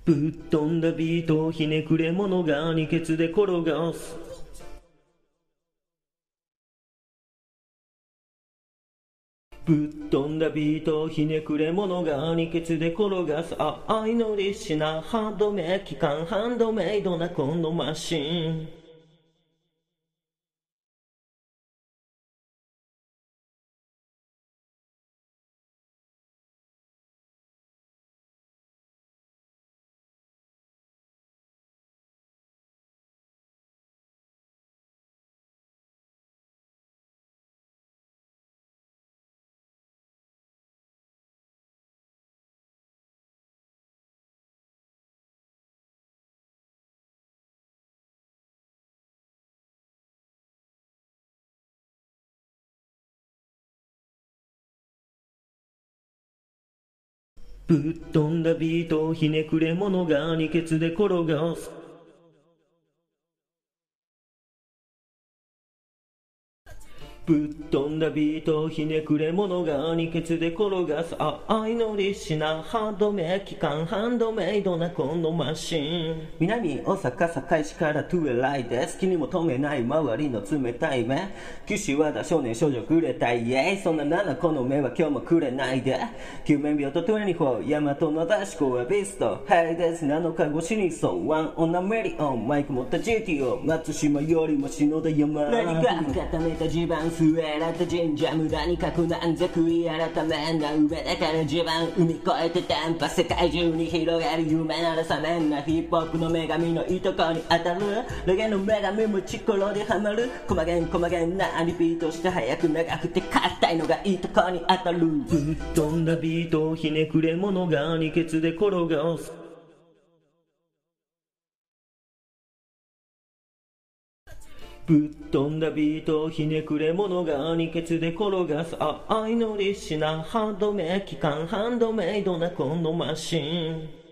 ぶっ飛んだビートをひねくれ者が二ケツで転がす。ぶっ飛んだビートをひねくれ者が二ケツで転がす。愛のリッシュなハンドメイ機関ハンドメイドなこのマシン。ぶっ飛んだビートをひねくれ者が二ケツで転がす。ぶっ飛んだビートをひねくれ者が二ケツで転がす。愛のリッシュなハンドメイ機関ハンドメイドなこのマシン。南大阪堺市からトゥエライです。気にも留めない周りの冷たい目。岸和田少年少女くれたいイエイ。そんな7個の目は今日もくれないで。救命病と24大和のダッシュコアビスト。ヘイです7日越しにそうワンオナメリオン。マイク持った GTO 松島よりも篠田山。何か固めた地盤据えられた神社無駄に書くなんぜ悔い改めんな上だから地盤海越えてテンパ世界中に広がる夢なら覚めんなヒップホップの女神のいとこに当たるレゲの女神もチコロでハマる細げんなリピートして早く長くて硬いのがいいとこに当たるぶっ飛んだビートをひねくれ者が二ケツで転がすぶっ飛んだビートをひねくれ者が二ケツで転がす愛のリッシュなハンドメイ機関ハンドメイドなこのマシン